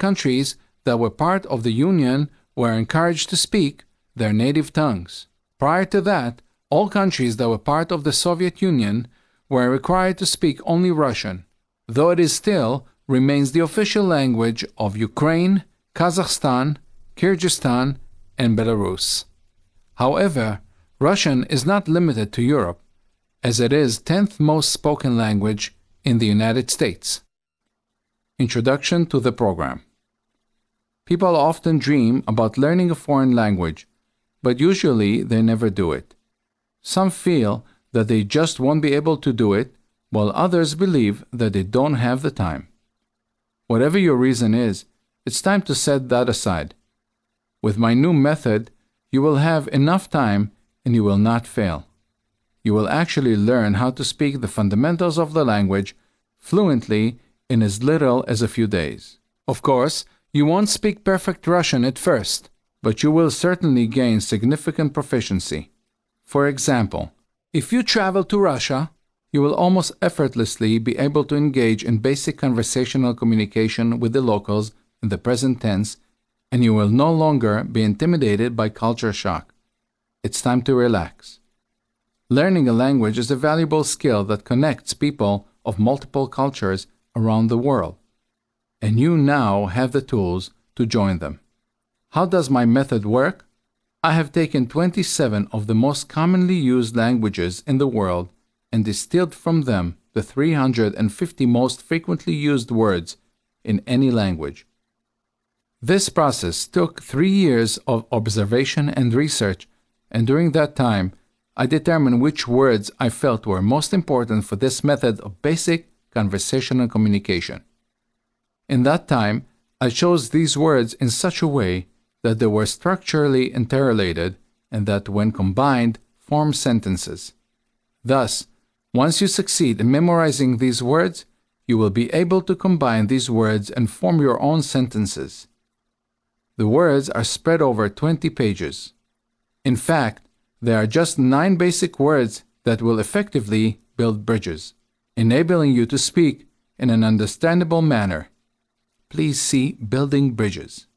countries that were part of the Union were encouraged to speak their native tongues. Prior to that, all countries that were part of the Soviet Union were required to speak only Russian, though it still remains the official language of Ukraine, Kazakhstan, Kyrgyzstan, and Belarus. However, Russian is not limited to Europe, as it is 10th most spoken language in the United States. Introduction to the program. People often dream about learning a foreign language, but usually they never do it. Some feel that they just won't be able to do it, while others believe that they don't have the time. Whatever your reason is, it's time to set that aside. With my new method, you will have enough time and you will not fail. You will actually learn how to speak the fundamentals of the language fluently in as little as a few days. Of course, you won't speak perfect Russian at first, but you will certainly gain significant proficiency. For example, if you travel to Russia, you will almost effortlessly be able to engage in basic conversational communication with the locals in the present tense, and you will no longer be intimidated by culture shock. It's time to relax. Learning a language is a valuable skill that connects people of multiple cultures around the world, and you now have the tools to join them. How does my method work? I have taken 27 of the most commonly used languages in the world and distilled from them the 350 most frequently used words in any language. This process took 3 years of observation and research, and during that time, I determined which words I felt were most important for this method of basic conversational communication. In that time, I chose these words in such a way that they were structurally interrelated and that, when combined, form sentences. Thus, once you succeed in memorizing these words, you will be able to combine these words and form your own sentences. The words are spread over 20 pages. In fact, there are just 9 basic words that will effectively build bridges, enabling you to speak in an understandable manner. Please see Building Bridges.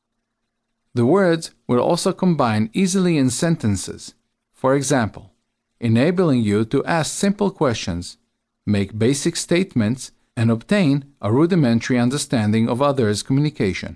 The words will also combine easily in sentences. For example, enabling you to ask simple questions, make basic statements, and obtain a rudimentary understanding of others' communication.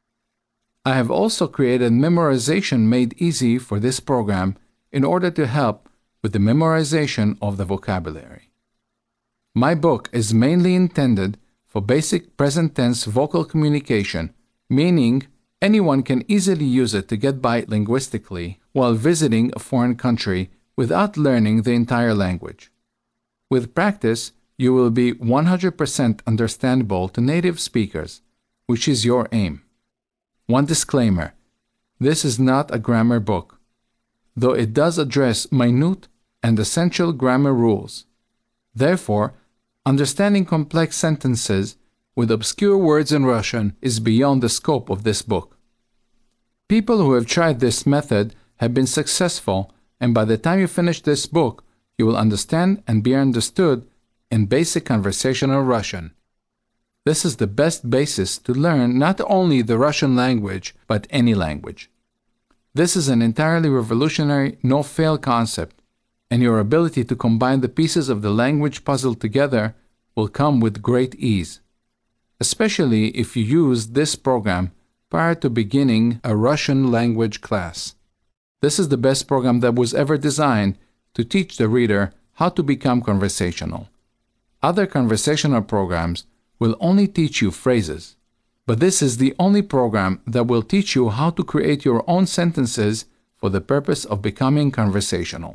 I have also created memorization made easy for this program in order to help with the memorization of the vocabulary. My book is mainly intended for basic present tense vocal communication, meaning anyone can easily use it to get by linguistically while visiting a foreign country without learning the entire language. With practice, you will be 100% understandable to native speakers, which is your aim. One disclaimer: this is not a grammar book, though it does address minute and essential grammar rules. Therefore, understanding complex sentences with obscure words in Russian is beyond the scope of this book. People who have tried this method have been successful, and by the time you finish this book, you will understand and be understood in basic conversational Russian. This is the best basis to learn not only the Russian language, but any language. This is an entirely revolutionary no-fail concept, and your ability to combine the pieces of the language puzzle together will come with great ease, especially if you use this program prior to beginning a Russian language class. This is the best program that was ever designed to teach the reader how to become conversational. Other conversational programs will only teach you phrases, but this is the only program that will teach you how to create your own sentences for the purpose of becoming conversational.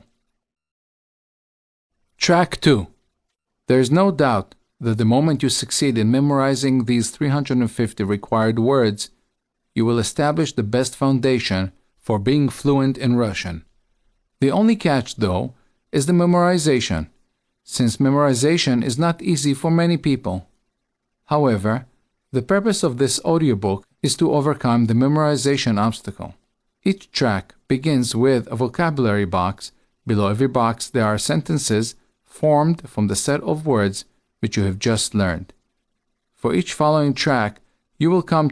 Track 2. There is no doubt that the moment you succeed in memorizing these 350 required words, you will establish the best foundation for being fluent in Russian. The only catch, though, is the memorization, since memorization is not easy for many people. However, the purpose of this audiobook is to overcome the memorization obstacle. Each track begins with a vocabulary box. Below every box there are sentences formed from the set of words which you have just learned. For each following track, you will come